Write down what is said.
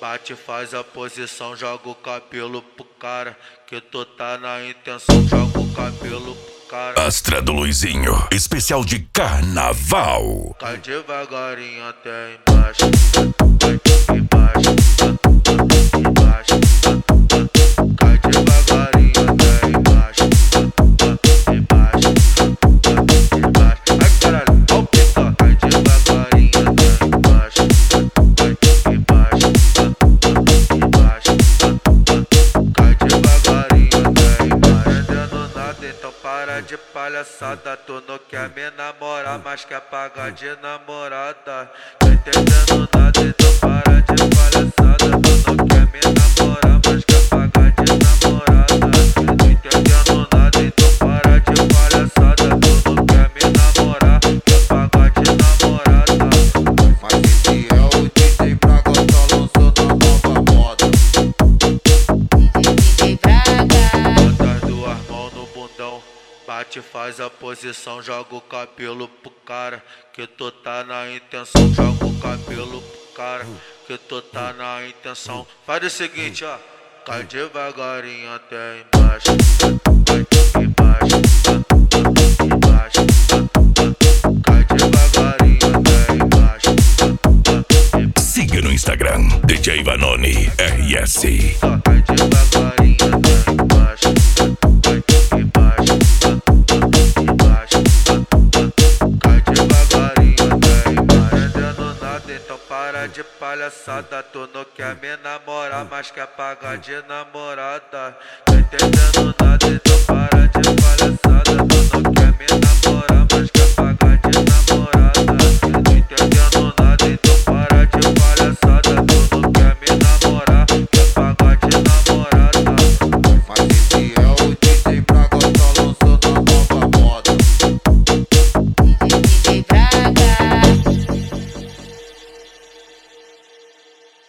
Bate, faz a posição, joga o cabelo pro cara. Que tu tá na intenção, joga o cabelo pro cara. Astra do Luizinho, especial de carnaval. Cai devagarinho até embaixo. Vai embaixo, embaixo. Cai devagarinho até embaixo. Embaixo, embaixo. Ai caralho, ó o pica. Cai devagarinho até embaixo. Vai embaixo, embaixo. Cai devagarinho até embaixo. Entendendo nada, então para de palhaçada. Tu não quer me namorar, mas quer pagar de namorada. Tô entendendo nada, então para de palhaçada. Tu não quer me namorar, mas quer pagar de namorada. Tô entendendo nada, então para de palhaçada. Tu não quer me namorar, quer pagar de namorada. Mas esse é o DJ Braga, tá lançando a nova moda. DJ Braga. Bota as duas mãos no bundão. Bate, faz a posição, joga o cabelo pro cara. Que tu tá na intenção, joga o cabelo pro cara. Que tu tá na intenção. Faz o seguinte, ó. Cai devagarinho até embaixo. Vai embaixo, embaixo. Cai devagarinho até embaixo. Siga no Instagram, DJ Vanoni RS. Cai devagarinho até embaixo. Vai embaixo, embaixo. Cai devagarinho até embaixo. Entendendo nada, então para de palhaçada. Tu não quer me namorar, mas quer pagar de namorada. Tô entendendo nada, então para de palhaçada. Tu não quer me namorar, mas quer